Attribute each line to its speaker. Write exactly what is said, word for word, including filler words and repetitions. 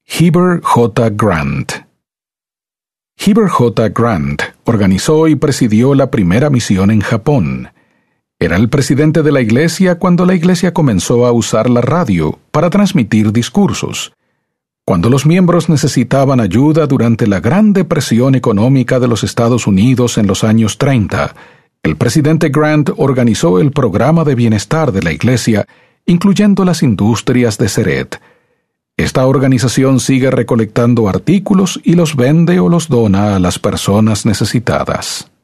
Speaker 1: Heber J. Grant. Heber J. Grant organizó y presidió la primera misión en Japón. Era el presidente de la iglesia cuando la iglesia comenzó a usar la radio para transmitir discursos. Cuando los miembros necesitaban ayuda durante la Gran Depresión económica de los Estados Unidos en los años treinta, el presidente Grant organizó el programa de bienestar de la iglesia, incluyendo las industrias de Ceret. Esta organización sigue recolectando artículos y los vende o los dona a las personas necesitadas.